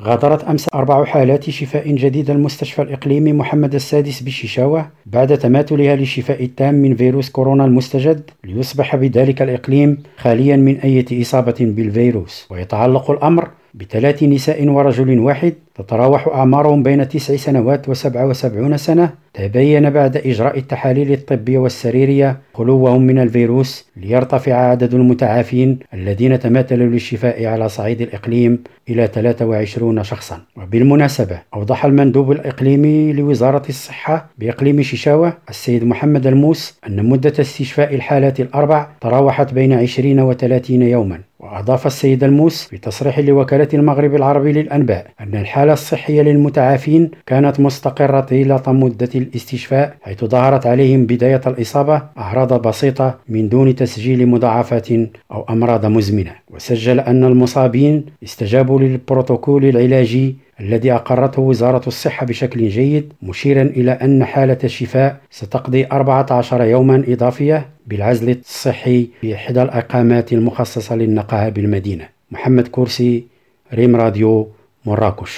غادرت أمس 4 حالات شفاء جديدة المستشفى الإقليمي محمد السادس بشيشاوة بعد تماثلها للشفاء التام من فيروس كورونا المستجد، ليصبح بذلك الإقليم خاليا من أي إصابة بالفيروس. ويتعلق الأمر ب3 نساء ورجل واحد تتراوح أعمارهم بين 9 سنوات و77 سنة، تبين بعد إجراء التحاليل الطبية والسريرية خلوهم من الفيروس، ليرتفع عدد المتعافين الذين تماثلوا للشفاء على صعيد الإقليم إلى 23 شخصا. وبالمناسبة، أوضح المندوب الإقليمي لوزارة الصحة بإقليم شيشاوة السيد محمد الموس أن مدة استشفاء الحالات ال4 تراوحت بين 20 و30 يوما. وأضاف السيد الموس في تصريح لوكالة المغرب العربي للأنباء أن الحالة الصحية للمتعافين كانت مستقرة طيلة مدة الاستشفاء، حيث ظهرت عليهم بداية الإصابة أعراض بسيطة من دون تسجيل مضاعفات أو أمراض مزمنة. وسجل أن المصابين استجابوا للبروتوكول العلاجي الذي أقرته وزارة الصحة بشكل جيد، مشيرا إلى أن حالة الشفاء ستقضي 14 يوما إضافية بالعزل الصحي في إحدى الإقامات المخصصة للنقاهة بالمدينة. محمد كورسي، ريم راديو، مراكش.